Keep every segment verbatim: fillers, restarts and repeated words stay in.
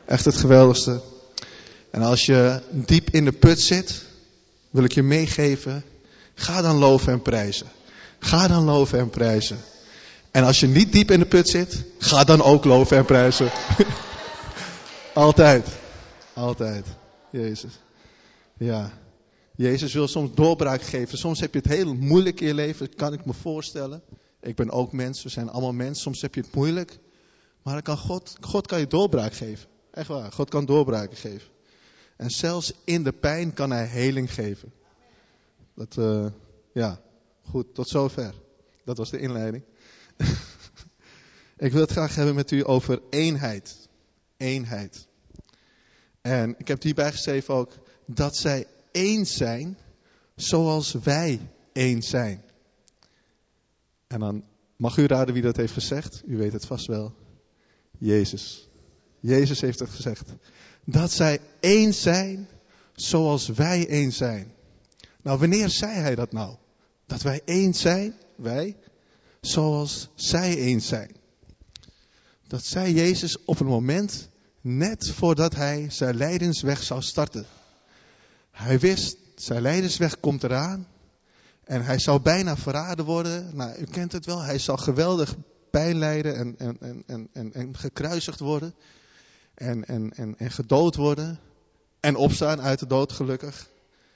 Echt het geweldigste. En als je diep in de put zit, wil ik je meegeven, ga dan loven en prijzen. Ga dan loven en prijzen. En als je niet diep in de put zit, ga dan ook loven en prijzen. Altijd. Altijd. Jezus. Ja. Jezus wil soms doorbraak geven. Soms heb je het heel moeilijk in je leven, kan ik me voorstellen. Ik ben ook mens, we zijn allemaal mensen. Soms heb je het moeilijk. Maar dan kan God, God kan je doorbraak geven. Echt waar, God kan doorbraken geven. En zelfs in de pijn kan hij heling geven. Dat, uh, ja, goed, tot zover. Dat was de inleiding. Ik wil het graag hebben met u over eenheid. Eenheid. En ik heb hierbij geschreven ook dat zij één zijn zoals wij één zijn. En dan mag u raden wie dat heeft gezegd. U weet het vast wel. Jezus. Jezus heeft het gezegd. Dat zij één zijn zoals wij één zijn. Nou, wanneer zei hij dat nou? Dat wij één zijn, wij, zoals zij één zijn. Dat zei Jezus op een moment net voordat hij zijn lijdensweg zou starten. Hij wist, zijn lijdensweg komt eraan. En hij zou bijna verraden worden. Nou, u kent het wel. Hij zal geweldig pijn lijden en, en, en, en, en, en gekruisigd worden. En, en, en, en gedood worden. En opstaan uit de dood, gelukkig.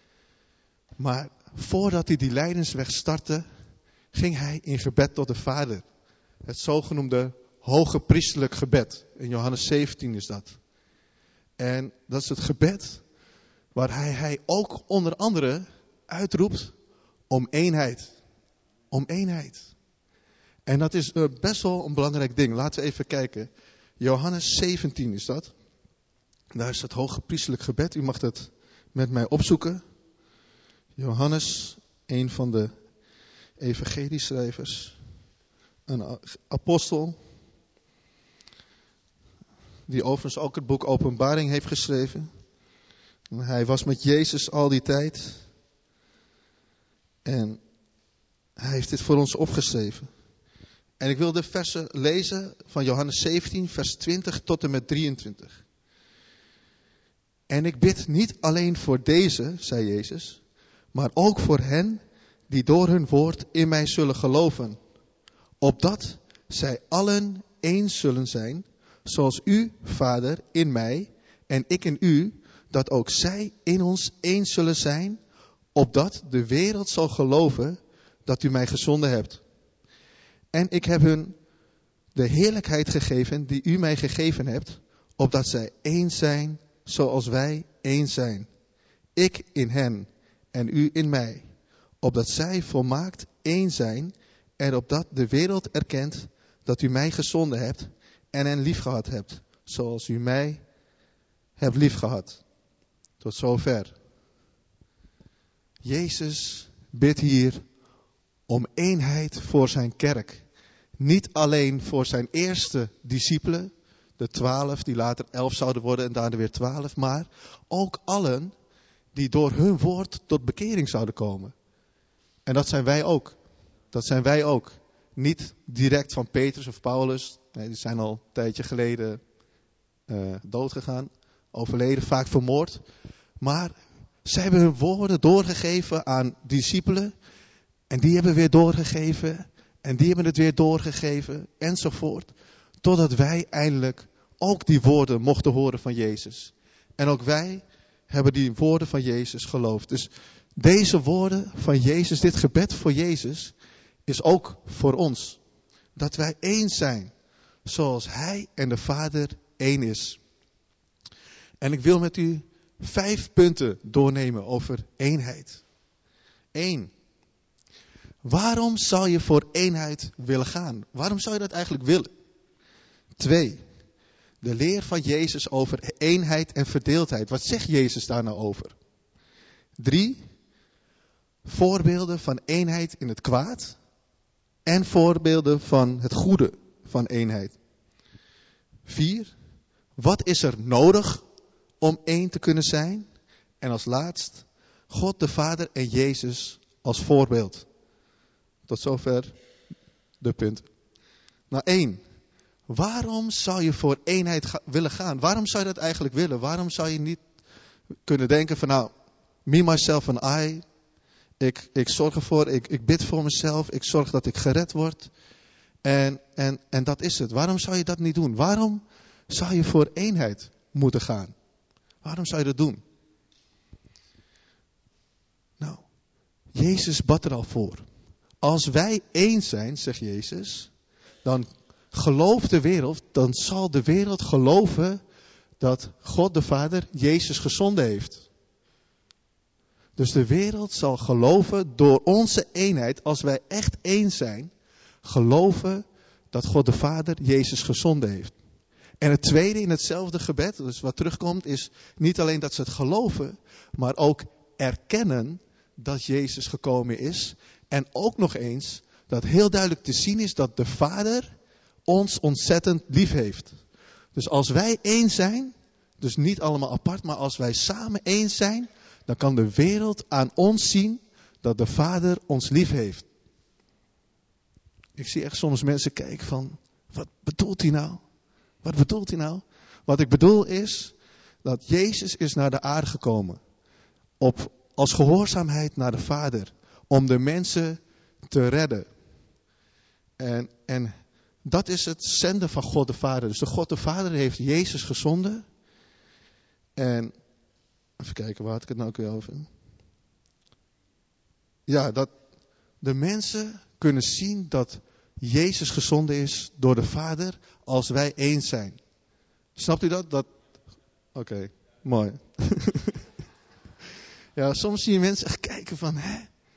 Maar voordat hij die lijdensweg startte, ging hij in gebed tot de Vader. Het zogenoemde hoge priesterlijk gebed. In Johannes zeventien is dat. En dat is het gebed waar hij, hij ook onder andere uitroept om eenheid. Om eenheid. En dat is uh, best wel een belangrijk ding. Laten we even kijken. Johannes zeventien is dat. Daar is het hoge priesterlijk gebed. U mag het met mij opzoeken. Johannes, een van de evangelieschrijvers. Een apostel. Die overigens ook het boek Openbaring heeft geschreven. Hij was met Jezus al die tijd. En hij heeft dit voor ons opgeschreven. En ik wil de versen lezen van Johannes zeventien, vers twintig tot en met drieëntwintig. En ik bid niet alleen voor deze, zei Jezus, maar ook voor hen die door hun woord in mij zullen geloven. Opdat zij allen één zullen zijn, zoals u, Vader, in mij en ik in u, dat ook zij in ons één zullen zijn, opdat de wereld zal geloven dat u mij gezonden hebt. En ik heb hun de heerlijkheid gegeven die u mij gegeven hebt, opdat zij één zijn zoals wij één zijn. Ik in hen en u in mij, opdat zij volmaakt één zijn en opdat de wereld erkent dat u mij gezonden hebt en hen liefgehad hebt, zoals u mij hebt liefgehad. Tot zover. Jezus bidt hier om eenheid voor zijn kerk. Niet alleen voor zijn eerste discipelen, de twaalf die later elf zouden worden en daarna weer twaalf, maar ook allen die door hun woord tot bekering zouden komen. En dat zijn wij ook. Dat zijn wij ook. Niet direct van Petrus of Paulus. Nee, die zijn al een tijdje geleden uh, doodgegaan. Overleden, vaak vermoord. Maar zij hebben hun woorden doorgegeven aan discipelen. En die hebben weer doorgegeven. En die hebben het weer doorgegeven. Enzovoort. Totdat wij eindelijk ook die woorden mochten horen van Jezus. En ook wij hebben die woorden van Jezus geloofd. Dus deze woorden van Jezus, dit gebed voor Jezus, is ook voor ons. Dat wij één zijn. Zoals Hij en de Vader één is. En ik wil met u vijf punten doornemen over eenheid. Eén. Waarom zou je voor eenheid willen gaan? Waarom zou je dat eigenlijk willen? Twee. De leer van Jezus over eenheid en verdeeldheid. Wat zegt Jezus daar nou over? Drie. Voorbeelden van eenheid in het kwaad. En voorbeelden van het goede van eenheid. Vier. Wat is er nodig om één te kunnen zijn? En als laatst, God de Vader en Jezus als voorbeeld. Tot zover de punten. Nou één. Waarom zou je voor eenheid ga- willen gaan? Waarom zou je dat eigenlijk willen? Waarom zou je niet kunnen denken van nou, me, myself en I. Ik, ik zorg ervoor, ik, ik bid voor mezelf, ik zorg dat ik gered word. En, en, en dat is het. Waarom zou je dat niet doen? Waarom zou je voor eenheid moeten gaan? Waarom zou je dat doen? Nou, Jezus bad er al voor. Als wij één zijn, zegt Jezus, dan gelooft de wereld, dan zal de wereld geloven dat God de Vader Jezus gezonden heeft. Dus de wereld zal geloven door onze eenheid, als wij echt één zijn, geloven dat God de Vader Jezus gezonden heeft. En het tweede in hetzelfde gebed, dus wat terugkomt, is niet alleen dat ze het geloven, maar ook erkennen dat Jezus gekomen is. En ook nog eens dat heel duidelijk te zien is dat de Vader ons ontzettend lief heeft. Dus als wij één zijn, dus niet allemaal apart, maar als wij samen één zijn, dan kan de wereld aan ons zien dat de Vader ons lief heeft. Ik zie echt soms mensen kijken van, wat bedoelt hij nou? Wat bedoelt hij nou? Wat ik bedoel is dat Jezus is naar de aarde gekomen. Op, als gehoorzaamheid naar de Vader. Om de mensen te redden. En, en dat is het zenden van God de Vader. Dus de God de Vader heeft Jezus gezonden. En even kijken, waar had ik het nou ook weer over? Ja, dat de mensen kunnen zien dat Jezus gezonden is door de Vader als wij één zijn. Snapt u dat? dat... Oké, okay, mooi. Ja, soms zie je mensen echt kijken van, hè?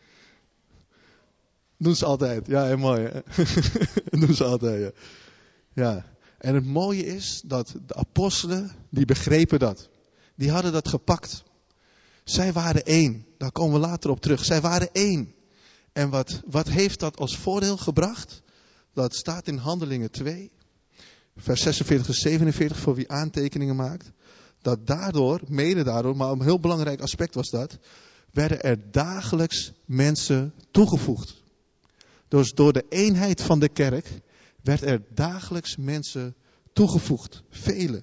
Doen ze altijd. Ja, heel mooi. Hè? Doen ze altijd, ja. Ja. En het mooie is dat de apostelen, die begrepen dat. Die hadden dat gepakt. Zij waren één. Daar komen we later op terug. Zij waren één. En wat, wat heeft dat als voordeel gebracht? Dat staat in Handelingen twee, vers zesenveertig en zevenenveertig, voor wie aantekeningen maakt. Dat daardoor, mede daardoor, maar een heel belangrijk aspect was dat, werden er dagelijks mensen toegevoegd. Dus door de eenheid van de kerk werd er dagelijks mensen toegevoegd. Vele.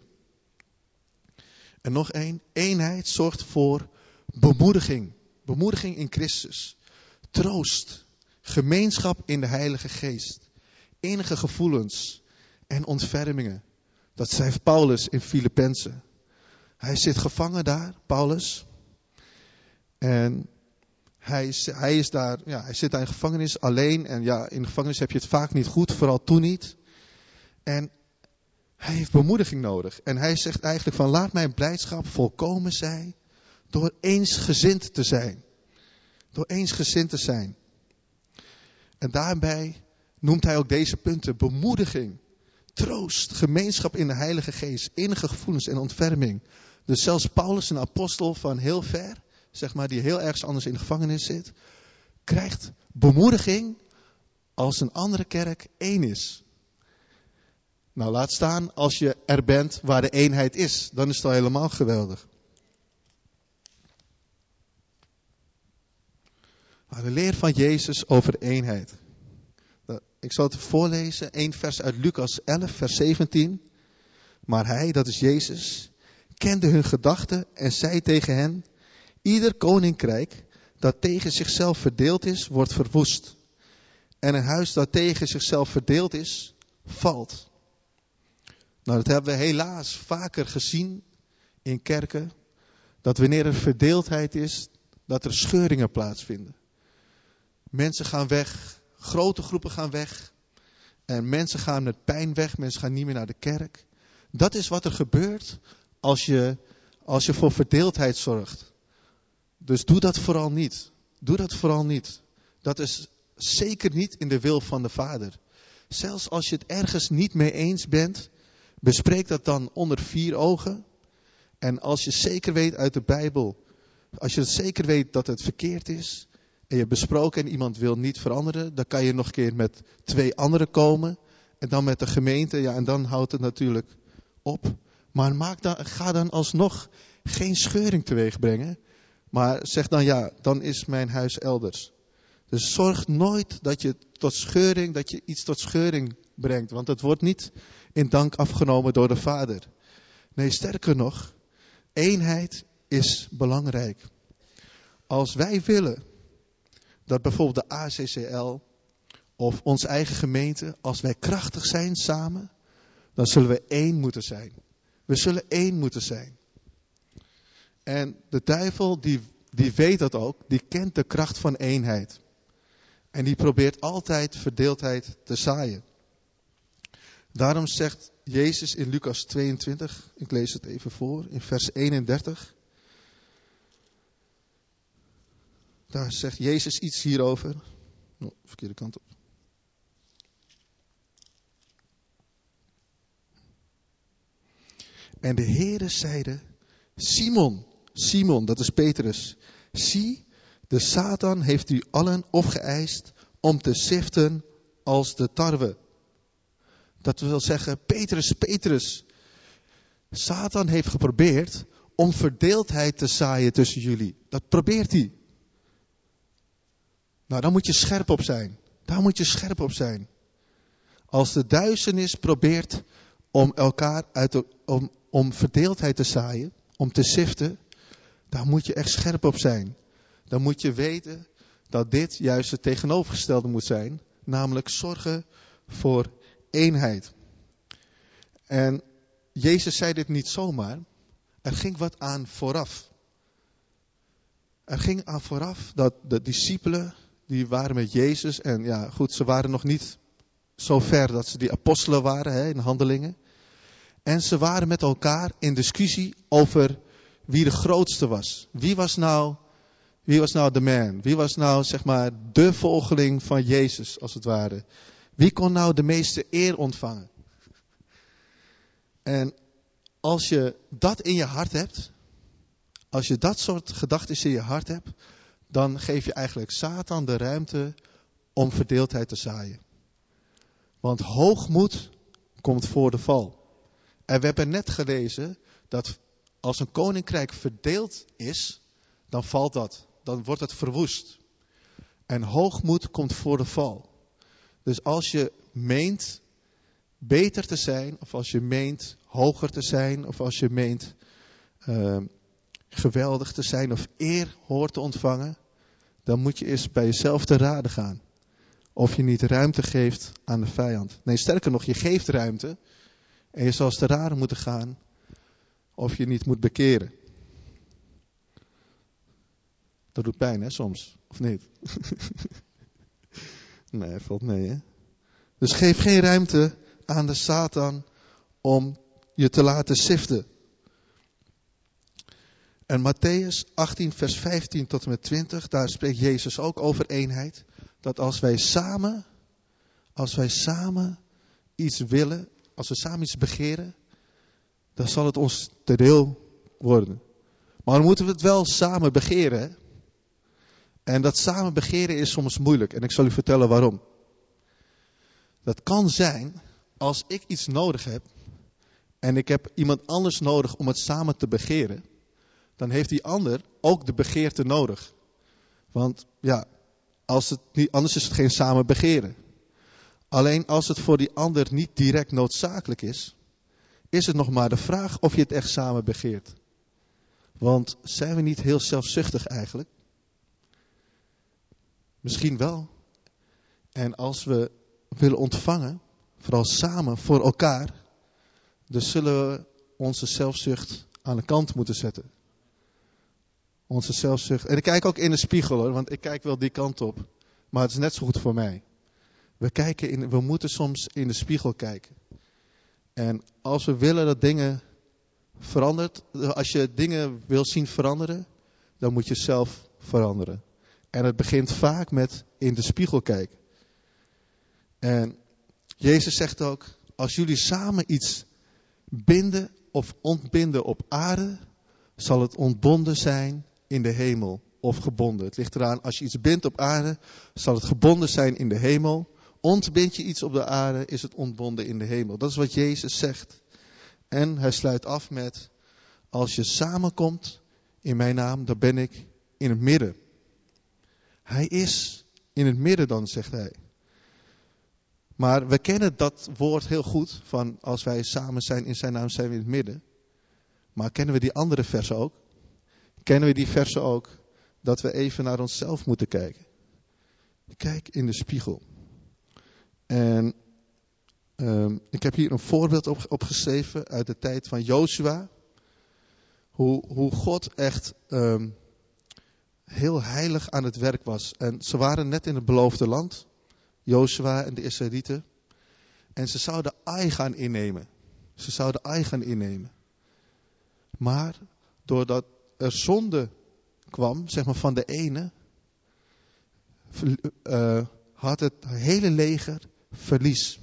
En nog één, eenheid zorgt voor bemoediging. Bemoediging in Christus. Troost. Gemeenschap in de Heilige Geest. Innige gevoelens en ontfermingen. Dat schrijft Paulus in Filippenzen. Hij zit gevangen daar, Paulus. En hij is, hij is daar, ja, hij zit daar in gevangenis alleen. En ja, in de gevangenis heb je het vaak niet goed, vooral toen niet. En hij heeft bemoediging nodig. En hij zegt eigenlijk van, laat mijn blijdschap volkomen zijn door eensgezind te zijn. Door eensgezind te zijn. En daarbij noemt hij ook deze punten: bemoediging, troost, gemeenschap in de Heilige Geest, innige gevoelens en ontferming. Dus zelfs Paulus, een apostel van heel ver, zeg maar, die heel ergens anders in de gevangenis zit, krijgt bemoediging als een andere kerk één is. Nou, laat staan als je er bent waar de eenheid is. Dan is het al helemaal geweldig. Maar de leer van Jezus over eenheid. Ik zal het voorlezen, één vers uit Lucas elf, vers zeventien. Maar hij, dat is Jezus, kende hun gedachten en zei tegen hen: ieder koninkrijk dat tegen zichzelf verdeeld is, wordt verwoest. En een huis dat tegen zichzelf verdeeld is, valt. Nou, dat hebben we helaas vaker gezien in kerken. Dat wanneer er verdeeldheid is, dat er scheuringen plaatsvinden. Mensen gaan weg. Grote groepen gaan weg. En mensen gaan met pijn weg. Mensen gaan niet meer naar de kerk. Dat is wat er gebeurt als je, als je voor verdeeldheid zorgt. Dus doe dat vooral niet. Doe dat vooral niet. Dat is zeker niet in de wil van de Vader. Zelfs als je het ergens niet mee eens bent, bespreek dat dan onder vier ogen. En als je zeker weet uit de Bijbel, als je het zeker weet dat het verkeerd is, en je hebt besproken en iemand wil niet veranderen, dan kan je nog een keer met twee anderen komen. En dan met de gemeente, ja, en dan houdt het natuurlijk op. Maar maak dan, ga dan alsnog geen scheuring teweeg brengen. Maar zeg dan, ja, dan is mijn huis elders. Dus zorg nooit dat je tot scheuring, dat je iets tot scheuring brengt. Want het wordt niet in dank afgenomen door de Vader. Nee, sterker nog, eenheid is belangrijk. Als wij willen dat bijvoorbeeld de A C C L of onze eigen gemeente, als wij krachtig zijn samen, dan zullen we één moeten zijn. We zullen één moeten zijn. En de duivel, die, die weet dat ook, die kent de kracht van eenheid. En die probeert altijd verdeeldheid te zaaien. Daarom zegt Jezus in Lucas tweeëntwintig, ik lees het even voor, in vers eenendertig. Daar zegt Jezus iets hierover. Oh, verkeerde kant op. En de Heere zeide, Simon, Simon, dat is Petrus, zie, de Satan heeft u allen opgeëist om te siften als de tarwe. Dat wil zeggen, Petrus, Petrus, Satan heeft geprobeerd om verdeeldheid te zaaien tussen jullie. Dat probeert hij. Nou, daar moet je scherp op zijn. Daar moet je scherp op zijn. Als de duisternis probeert om elkaar uit de, om, om verdeeldheid te zaaien, om te siften, daar moet je echt scherp op zijn. Dan moet je weten dat dit juist het tegenovergestelde moet zijn, namelijk zorgen voor eenheid. En Jezus zei dit niet zomaar, er ging wat aan vooraf. Er ging aan vooraf dat de discipelen, die waren met Jezus en ja goed, ze waren nog niet zo ver dat ze die apostelen waren hè, in handelingen. En ze waren met elkaar in discussie over wie de grootste was. Wie was nou, wie was nou de man? Wie was nou zeg maar de volgeling van Jezus als het ware? Wie kon nou de meeste eer ontvangen? En als je dat in je hart hebt, als je dat soort gedachten in je hart hebt, dan geef je eigenlijk Satan de ruimte om verdeeldheid te zaaien. Want hoogmoed komt voor de val. En we hebben net gelezen dat als een koninkrijk verdeeld is, dan valt dat. Dan wordt het verwoest. En hoogmoed komt voor de val. Dus als je meent beter te zijn, of als je meent hoger te zijn, of als je meent uh, geweldig te zijn, of eer hoort te ontvangen, dan moet je eens bij jezelf te raden gaan. Of je niet ruimte geeft aan de vijand. Nee, sterker nog, je geeft ruimte. En je zal eens te raden moeten gaan of je niet moet bekeren. Dat doet pijn, hè, soms. Of niet? Nee, valt mee, hè. Dus geef geen ruimte aan de Satan om je te laten siften. En Mattheüs achttien, vers vijftien tot en met twintig, daar spreekt Jezus ook over eenheid. Dat als wij samen, als wij samen iets willen, als we samen iets begeren, dan zal het ons te deel worden. Maar dan moeten we het wel samen begeren. Hè? En dat samen begeren is soms moeilijk. En ik zal u vertellen waarom. Dat kan zijn als ik iets nodig heb en ik heb iemand anders nodig om het samen te begeren, dan heeft die ander ook de begeerte nodig. Want ja, als het niet, anders is het geen samen begeren. Alleen als het voor die ander niet direct noodzakelijk is, is het nog maar de vraag of je het echt samen begeert. Want zijn we niet heel zelfzuchtig eigenlijk? Misschien wel. En als we willen ontvangen, vooral samen voor elkaar, dan zullen we onze zelfzucht aan de kant moeten zetten. Onze zelfzucht. En ik kijk ook in de spiegel hoor, want ik kijk wel die kant op. Maar het is net zo goed voor mij. We, kijken in, we moeten soms in de spiegel kijken. En als we willen dat dingen verandert, als je dingen wil zien veranderen, dan moet je zelf veranderen. En het begint vaak met in de spiegel kijken. En Jezus zegt ook, als jullie samen iets binden of ontbinden op aarde, zal het ontbonden zijn in de hemel of gebonden. Het ligt eraan, als je iets bindt op aarde, zal het gebonden zijn in de hemel. Ontbind je iets op de aarde, is het ontbonden in de hemel. Dat is wat Jezus zegt. En hij sluit af met, als je samenkomt in mijn naam, dan ben ik in het midden. Hij is in het midden dan, zegt hij. Maar we kennen dat woord heel goed, van als wij samen zijn in zijn naam zijn we in het midden. Maar kennen we die andere versen ook? Kennen we die versen ook, dat we even naar onszelf moeten kijken? Kijk in de spiegel. En um, ik heb hier een voorbeeld op, opgeschreven uit de tijd van Jozua. Hoe, hoe God echt um, heel heilig aan het werk was. En ze waren net in het beloofde land. Jozua en de Israëlieten. En ze zouden Ai gaan innemen. Ze zouden Ai gaan innemen. Maar doordat er zonde kwam, zeg maar van de ene, uh, had het hele leger verlies.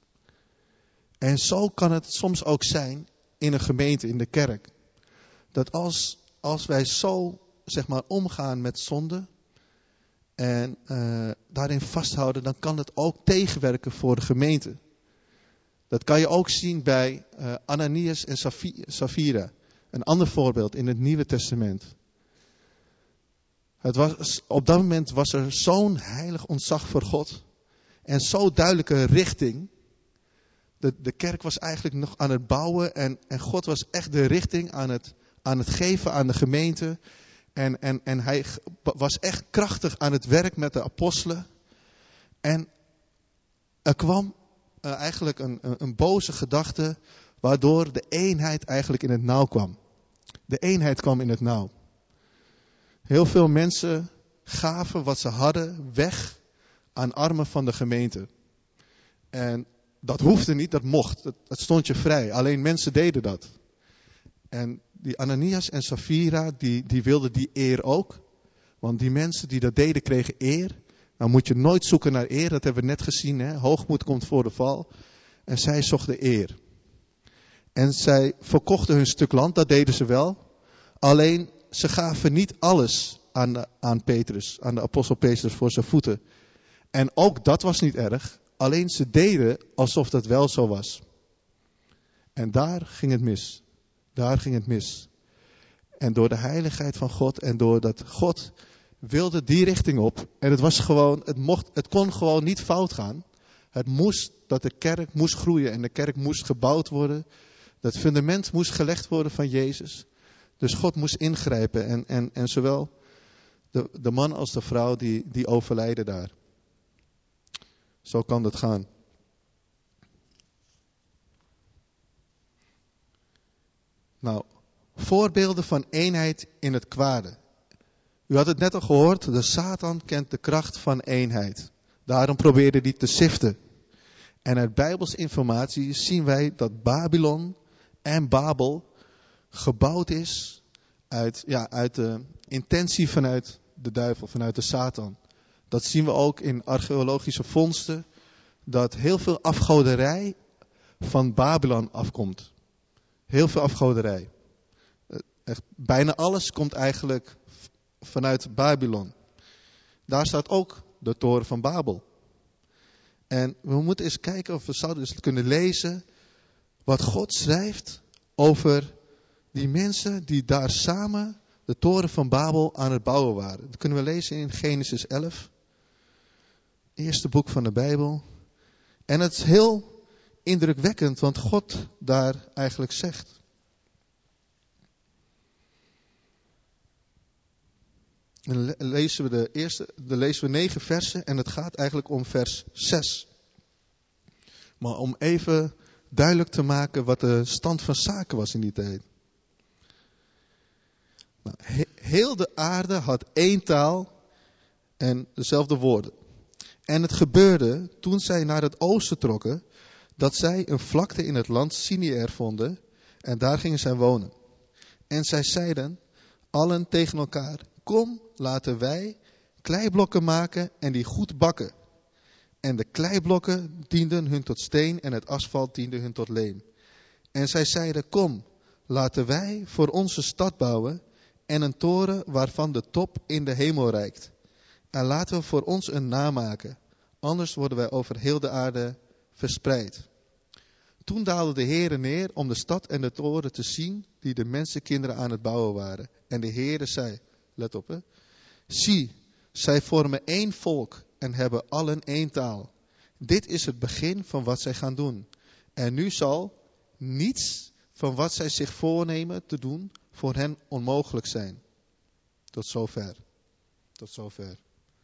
En zo kan het soms ook zijn in een gemeente, in de kerk. Dat als, als wij zo, zeg maar, omgaan met zonde en uh, daarin vasthouden, dan kan het ook tegenwerken voor de gemeente. Dat kan je ook zien bij uh, Ananias en Safira. Een ander voorbeeld in het Nieuwe Testament. Het was, op dat moment was er zo'n heilig ontzag voor God. En zo'n duidelijke richting. De, de kerk was eigenlijk nog aan het bouwen. En, en God was echt de richting aan het, aan het geven aan de gemeente. En, en, en hij was echt krachtig aan het werk met de apostelen. En er kwam uh, eigenlijk een, een, een boze gedachte. Waardoor de eenheid eigenlijk in het nauw kwam. De eenheid kwam in het nauw. Heel veel mensen gaven wat ze hadden weg aan armen van de gemeente. En dat hoefde niet, dat mocht. Dat, dat stond je vrij. Alleen mensen deden dat. En die Ananias en Safira, die, die wilden die eer ook. Want die mensen die dat deden, kregen eer. Nou moet je nooit zoeken naar eer, dat hebben we net gezien. Hè? Hoogmoed komt voor de val. En zij zochten eer. En zij verkochten hun stuk land, dat deden ze wel. Alleen, ze gaven niet alles aan, aan Petrus, aan de apostel Petrus voor zijn voeten. En ook dat was niet erg. Alleen ze deden alsof dat wel zo was. En daar ging het mis. Daar ging het mis. En door de heiligheid van God en doordat God wilde die richting op. En het was gewoon, het mocht, het kon gewoon niet fout gaan. Het moest, dat de kerk moest groeien en de kerk moest gebouwd worden. Dat fundament moest gelegd worden van Jezus. Dus God moest ingrijpen en, en, en zowel de, de man als de vrouw die, die overlijden daar. Zo kan dat gaan. Nou, voorbeelden van eenheid in het kwade. U had het net al gehoord, de Satan kent de kracht van eenheid. Daarom probeerde hij te siften. En uit Bijbels informatie zien wij dat Babylon en Babel gebouwd is uit, ja, uit de intentie vanuit de duivel, vanuit de Satan. Dat zien we ook in archeologische vondsten, dat heel veel afgoderij van Babylon afkomt. Heel veel afgoderij. Echt, bijna alles komt eigenlijk vanuit Babylon. Daar staat ook de toren van Babel. En we moeten eens kijken of we zouden eens kunnen lezen wat God schrijft over die mensen die daar samen de toren van Babel aan het bouwen waren. Dat kunnen we lezen in Genesis elf. Eerste boek van de Bijbel. En het is heel indrukwekkend wat God daar eigenlijk zegt. En dan lezen we de eerste, dan lezen we negen versen en het gaat eigenlijk om vers zes. Maar om even duidelijk te maken wat de stand van zaken was in die tijd. Nou, he, heel de aarde had één taal en dezelfde woorden. En het gebeurde toen zij naar het oosten trokken, dat zij een vlakte in het land Siniër vonden en daar gingen zij wonen. En zij zeiden allen tegen elkaar, kom, laten wij kleiblokken maken en die goed bakken. En de kleiblokken dienden hun tot steen en het asfalt diende hun tot leem. En zij zeiden, kom, laten wij voor onze stad bouwen en een toren waarvan de top in de hemel reikt. En laten we voor ons een naam maken, anders worden wij over heel de aarde verspreid. Toen daalde de Heere neer om de stad en de toren te zien die de mensenkinderen aan het bouwen waren. En de Heere zei, let op hè, zie, zij vormen één volk en hebben allen één taal. Dit is het begin van wat zij gaan doen. En nu zal niets van wat zij zich voornemen te doen voor hen onmogelijk zijn. Tot zover. Tot zover.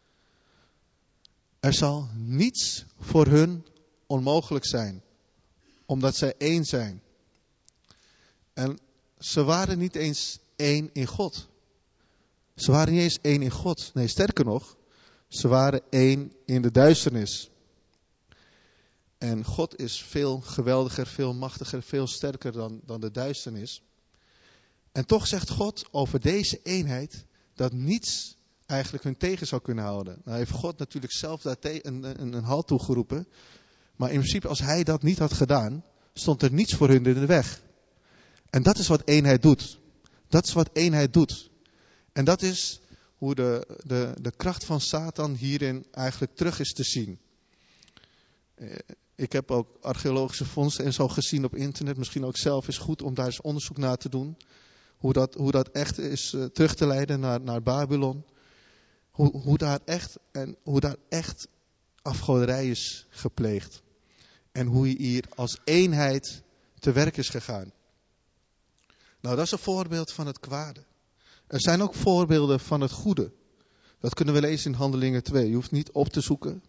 Er zal niets voor hun onmogelijk zijn. Omdat zij één zijn. En ze waren niet eens één in God. Ze waren niet eens één in God. Nee, sterker nog. Ze waren één in de duisternis. En God is veel geweldiger, veel machtiger, veel sterker dan, dan de duisternis. En toch zegt God over deze eenheid dat niets eigenlijk hun tegen zou kunnen houden. Nou heeft God natuurlijk zelf daar te- een, een, een halt toegeroepen. Maar in principe als hij dat niet had gedaan, stond er niets voor hun in de weg. En dat is wat eenheid doet. Dat is wat eenheid doet. En dat is hoe de, de, de kracht van Satan hierin eigenlijk terug is te zien. Ik heb ook archeologische vondsten en zo gezien op internet. Misschien ook zelf is goed om daar eens onderzoek naar te doen. Hoe dat, hoe dat echt is uh, terug te leiden naar, naar Babylon. Hoe, hoe, daar echt, en hoe daar echt afgoderij is gepleegd. En hoe hij hier als eenheid te werk is gegaan. Nou, dat is een voorbeeld van het kwade. Er zijn ook voorbeelden van het goede. Dat kunnen we lezen in Handelingen twee. Je hoeft niet op te zoeken.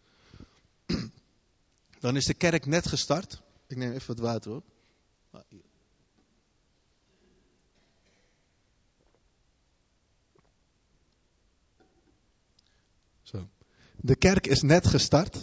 Dan is de kerk net gestart. Ik neem even wat water hoor. Zo. De kerk is net gestart.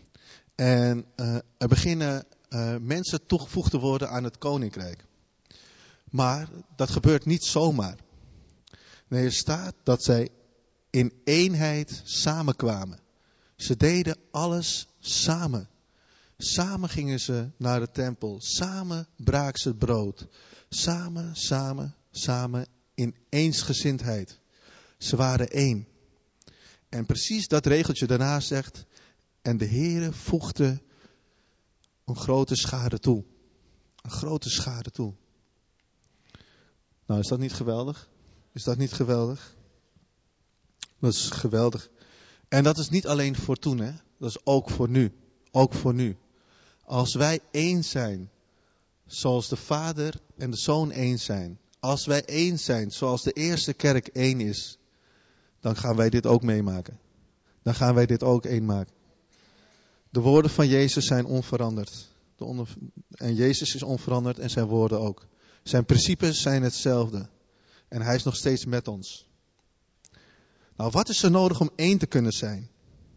En uh, er beginnen uh, mensen toegevoegd te worden aan het koninkrijk. Maar dat gebeurt niet zomaar. Nee, er staat dat zij in eenheid samenkwamen. Ze deden alles samen. Samen gingen ze naar de tempel. Samen braken ze het brood. Samen, samen, samen in eensgezindheid. Ze waren één. En precies dat regeltje daarna zegt. En de Heere voegde een grote schade toe. Een grote schade toe. Nou, is dat niet geweldig? Is dat niet geweldig? Dat is geweldig. En dat is niet alleen voor toen, hè? Dat is ook voor nu. Ook voor nu. Als wij één zijn, zoals de Vader en de Zoon één zijn. Als wij één zijn, zoals de eerste kerk één is. Dan gaan wij dit ook meemaken. Dan gaan wij dit ook één maken. De woorden van Jezus zijn onveranderd. De onder... En Jezus is onveranderd en zijn woorden ook. Zijn principes zijn hetzelfde. En hij is nog steeds met ons. Nou, wat is er nodig om één te kunnen zijn?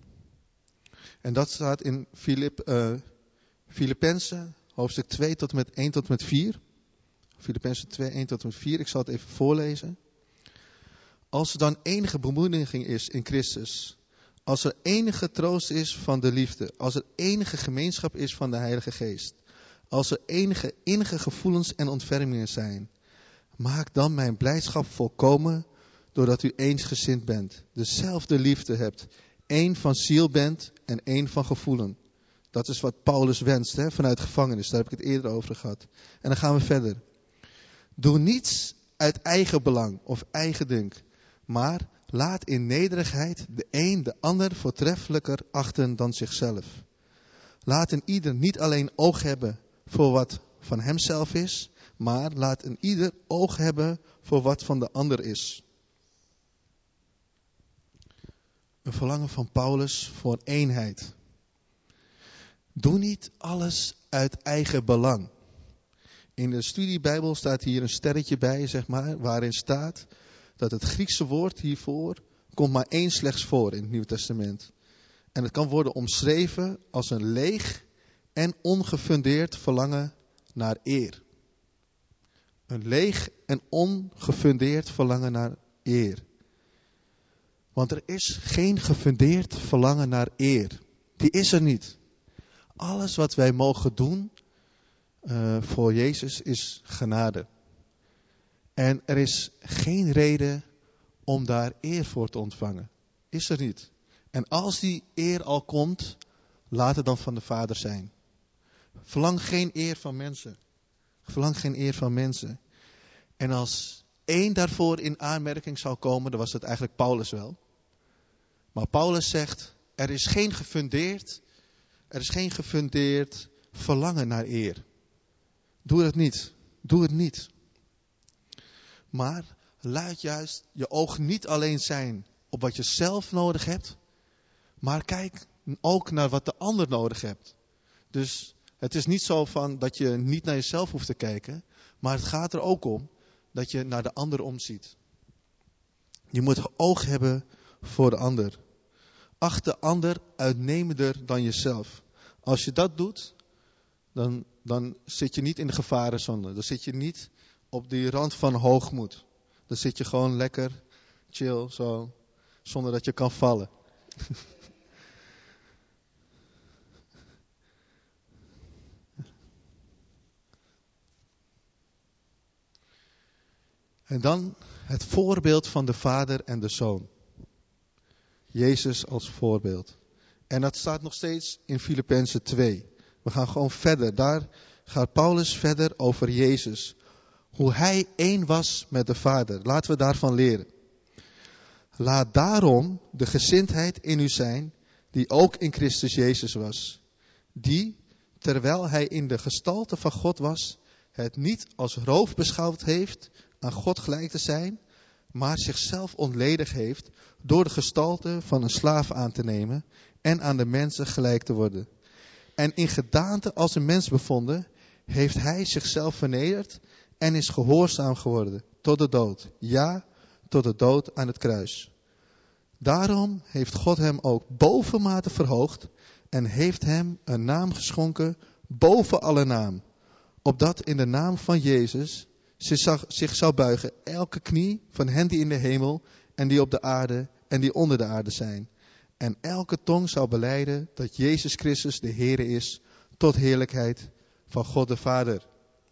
En dat staat in Filip, uh, Filippenzen, hoofdstuk twee tot en met één tot en met vier. Filippenzen twee, één tot en met vier. Ik zal het even voorlezen. Als er dan enige bemoediging is in Christus. Als er enige troost is van de liefde. Als er enige gemeenschap is van de Heilige Geest. Als er enige innige gevoelens en ontfermingen zijn. Maak dan mijn blijdschap volkomen doordat u eensgezind bent. Dezelfde liefde hebt. Eén van ziel bent en één van gevoelen. Dat is wat Paulus wenst, hè, vanuit gevangenis. Daar heb ik het eerder over gehad. En dan gaan we verder. Doe niets uit eigen belang of eigendunk. Maar laat in nederigheid de een de ander voortreffelijker achten dan zichzelf. Laat een ieder niet alleen oog hebben voor wat van hemzelf is. Maar laat een ieder oog hebben voor wat van de ander is. Een verlangen van Paulus voor eenheid. Doe niet alles uit eigen belang. In de studiebijbel staat hier een sterretje bij, zeg maar, waarin staat dat het Griekse woord hiervoor komt maar één slechts voor in het Nieuwe Testament. En het kan worden omschreven als een leeg en ongefundeerd verlangen naar eer. Een leeg en ongefundeerd verlangen naar eer. Want er is geen gefundeerd verlangen naar eer. Die is er niet. Alles wat wij mogen doen uh, voor Jezus is genade. En er is geen reden om daar eer voor te ontvangen. Is er niet. En als die eer al komt, laat het dan van de Vader zijn. Verlang geen eer van mensen. Verlang geen eer van mensen. En als één daarvoor in aanmerking zou komen, dan was het eigenlijk Paulus wel. Maar Paulus zegt, er is geen gefundeerd Er is geen gefundeerd verlangen naar eer. Doe het niet. Doe het niet. Maar laat juist je oog niet alleen zijn op wat je zelf nodig hebt. Maar kijk ook naar wat de ander nodig hebt. Dus het is niet zo van dat je niet naar jezelf hoeft te kijken. Maar het gaat er ook om dat je naar de ander omziet. Je moet oog hebben voor de ander. Acht de ander uitnemender dan jezelf. Als je dat doet, dan, dan zit je niet in de gevarenzone. Dan zit je niet op die rand van hoogmoed. Dan zit je gewoon lekker, chill, zo, zonder dat je kan vallen. En dan het voorbeeld van de Vader en de Zoon. Jezus als voorbeeld. En dat staat nog steeds in Filippenzen twee. We gaan gewoon verder. Daar gaat Paulus verder over Jezus. Hoe hij één was met de Vader. Laten we daarvan leren. Laat daarom de gezindheid in u zijn, die ook in Christus Jezus was. Die, terwijl hij in de gestalte van God was, het niet als roof beschouwd heeft aan God gelijk te zijn, maar zichzelf ontledigd heeft door de gestalte van een slaaf aan te nemen en aan de mensen gelijk te worden. En in gedaante als een mens bevonden, heeft hij zichzelf vernederd en is gehoorzaam geworden tot de dood. Ja, tot de dood aan het kruis. Daarom heeft God hem ook bovenmate verhoogd en heeft hem een naam geschonken boven alle naam. Opdat in de naam van Jezus zich, zich zou buigen elke knie van hen die in de hemel en die op de aarde en die onder de aarde zijn. En elke tong zou belijden dat Jezus Christus de Heere is, tot heerlijkheid van God de Vader.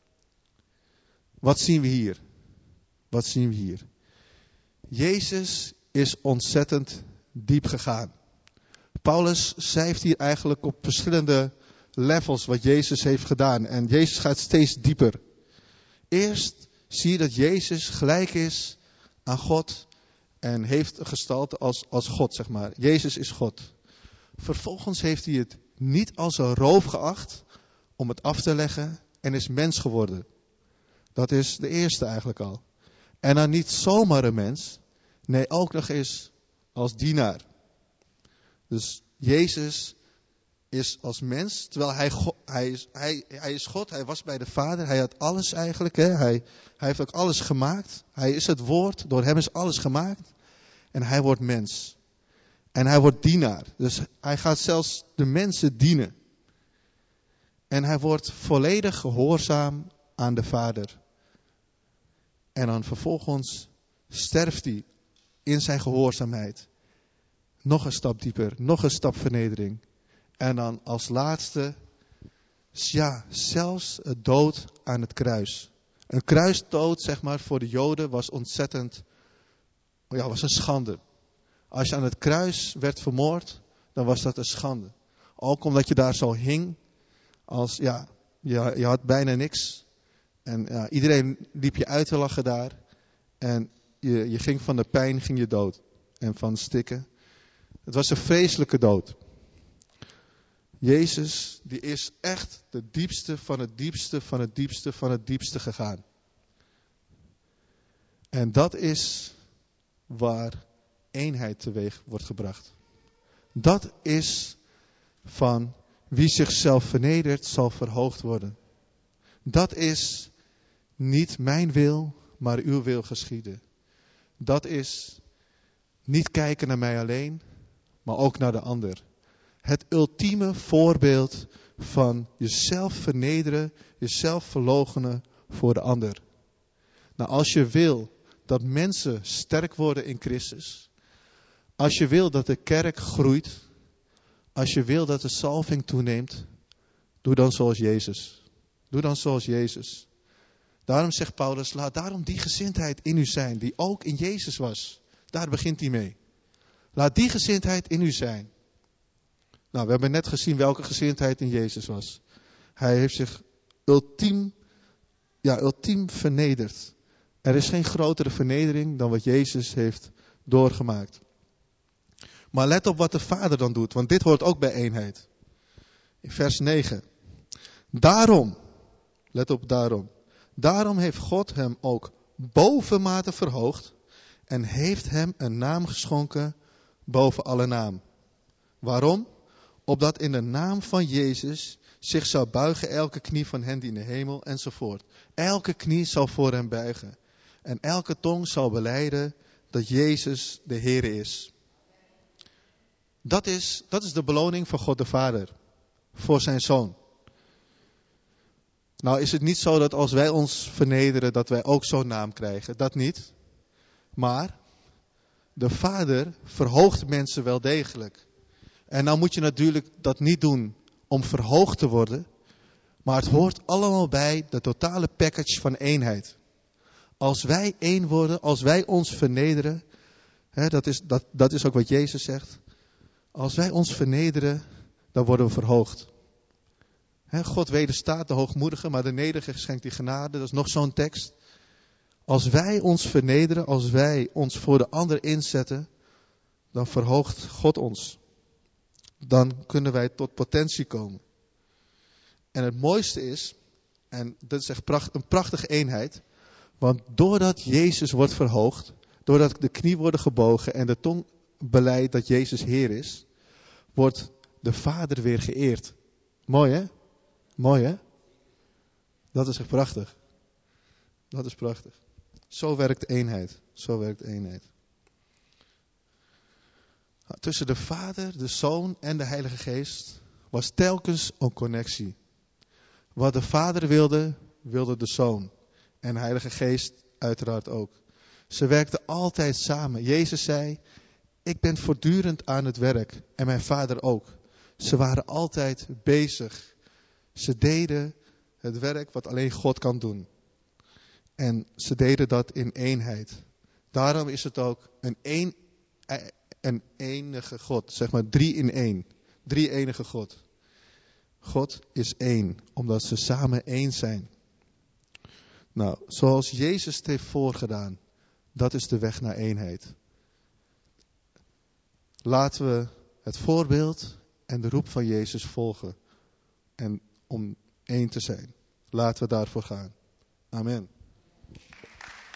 Wat zien we hier? Wat zien we hier? Jezus is ontzettend diep gegaan. Paulus schrijft hier eigenlijk op verschillende levels wat Jezus heeft gedaan. En Jezus gaat steeds dieper. Eerst zie je dat Jezus gelijk is aan God en heeft een gestalte als, als God, zeg maar. Jezus is God. Vervolgens heeft hij het niet als een roof geacht om het af te leggen en is mens geworden. Dat is de eerste eigenlijk al. En dan niet zomaar een mens, nee, ook nog eens als dienaar. Dus Jezus is als mens, terwijl hij, hij, is, hij, hij is God, hij was bij de Vader, hij had alles eigenlijk. Hè? Hij, hij heeft ook alles gemaakt. Hij is het woord, door hem is alles gemaakt. En hij wordt mens. En hij wordt dienaar. Dus hij gaat zelfs de mensen dienen. En hij wordt volledig gehoorzaam aan de Vader. En dan vervolgens sterft hij in zijn gehoorzaamheid. Nog een stap dieper, nog een stap vernedering. En dan als laatste, ja, zelfs het dood aan het kruis. Een kruisdood, zeg maar, voor de Joden was ontzettend, ja, was een schande. Als je aan het kruis werd vermoord, dan was dat een schande. Ook omdat je daar zo hing, als, ja, je, je had bijna niks. En ja, iedereen liep je uit te lachen daar. En je, je ging van de pijn, ging je dood. En van stikken. Het was een vreselijke dood. Jezus, die is echt de diepste van het diepste van het diepste van het diepste gegaan. En dat is waar eenheid teweeg wordt gebracht. Dat is van wie zichzelf vernedert zal verhoogd worden. Dat is niet mijn wil, maar uw wil geschieden. Dat is niet kijken naar mij alleen, maar ook naar de ander. Het ultieme voorbeeld van jezelf vernederen, jezelf verloochenen voor de ander. Nou, als je wil dat mensen sterk worden in Christus, als je wil dat de kerk groeit, als je wil dat de salving toeneemt, doe dan zoals Jezus. Doe dan zoals Jezus. Daarom zegt Paulus, laat daarom die gezindheid in u zijn, die ook in Jezus was. Daar begint hij mee. Laat die gezindheid in u zijn. Nou, we hebben net gezien welke gezindheid in Jezus was. Hij heeft zich ultiem, ja, ultiem vernederd. Er is geen grotere vernedering dan wat Jezus heeft doorgemaakt. Maar let op wat de Vader dan doet, want dit hoort ook bij eenheid. In vers negen. Daarom, let op daarom. Daarom heeft God hem ook bovenmate verhoogd en heeft hem een naam geschonken boven alle naam. Waarom? Opdat in de naam van Jezus zich zou buigen elke knie van hen die in de hemel enzovoort. Elke knie zal voor hem buigen. En elke tong zal belijden dat Jezus de Heer is. Dat is, dat is de beloning van God de Vader. Voor zijn Zoon. Nou is het niet zo dat als wij ons vernederen dat wij ook zo'n naam krijgen. Dat niet. Maar de Vader verhoogt mensen wel degelijk. En nou moet je natuurlijk dat niet doen om verhoogd te worden. Maar het hoort allemaal bij de totale package van eenheid. Als wij één worden, als wij ons vernederen. Hè, dat, is, dat, dat is ook wat Jezus zegt. Als wij ons vernederen, dan worden we verhoogd. Hè, God wederstaat de hoogmoedige, maar de nederige schenkt die genade. Dat is nog zo'n tekst. Als wij ons vernederen, als wij ons voor de ander inzetten, dan verhoogt God ons. Dan kunnen wij tot potentie komen. En het mooiste is, en dat is echt pracht, een prachtige eenheid, want doordat Jezus wordt verhoogd, doordat de knie worden gebogen en de tong belijdt dat Jezus Heer is, wordt de Vader weer geëerd. Mooi hè? Mooi hè? Dat is echt prachtig. Dat is prachtig. Zo werkt eenheid. Zo werkt eenheid. Tussen de Vader, de Zoon en de Heilige Geest was telkens een connectie. Wat de Vader wilde, wilde de Zoon. En de Heilige Geest uiteraard ook. Ze werkten altijd samen. Jezus zei, ik ben voortdurend aan het werk. En mijn Vader ook. Ze waren altijd bezig. Ze deden het werk wat alleen God kan doen. En ze deden dat in eenheid. Daarom is het ook een, een, een enige God. Zeg maar drie in één. Drie enige God. God is één. Omdat ze samen één zijn. Nou, zoals Jezus het heeft voorgedaan. Dat is de weg naar eenheid. Laten we het voorbeeld en de roep van Jezus volgen. En om één te zijn. Laten we daarvoor gaan. Amen.